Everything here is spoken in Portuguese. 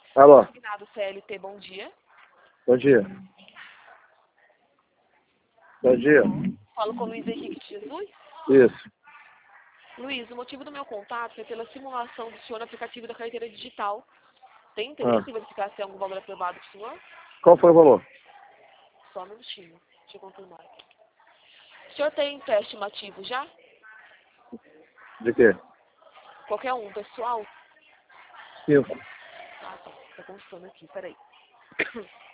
Alô, Consignado CLT, bom dia. bom dia. Bom dia. Falo com o Luiz Henrique de Jesus. Isso. Luiz, o motivo do meu contato foi pela simulação do senhor no aplicativo da carteira digital. Tem Ah, interesse em verificar se tem algum valor aprovado do senhor? qual foi o valor? Só um minutinho. Deixa eu confirmar. O senhor tem empréstimo ativo já? De quê? Qualquer um, pessoal? 5. Ah, tá. Tá constando aqui, peraí.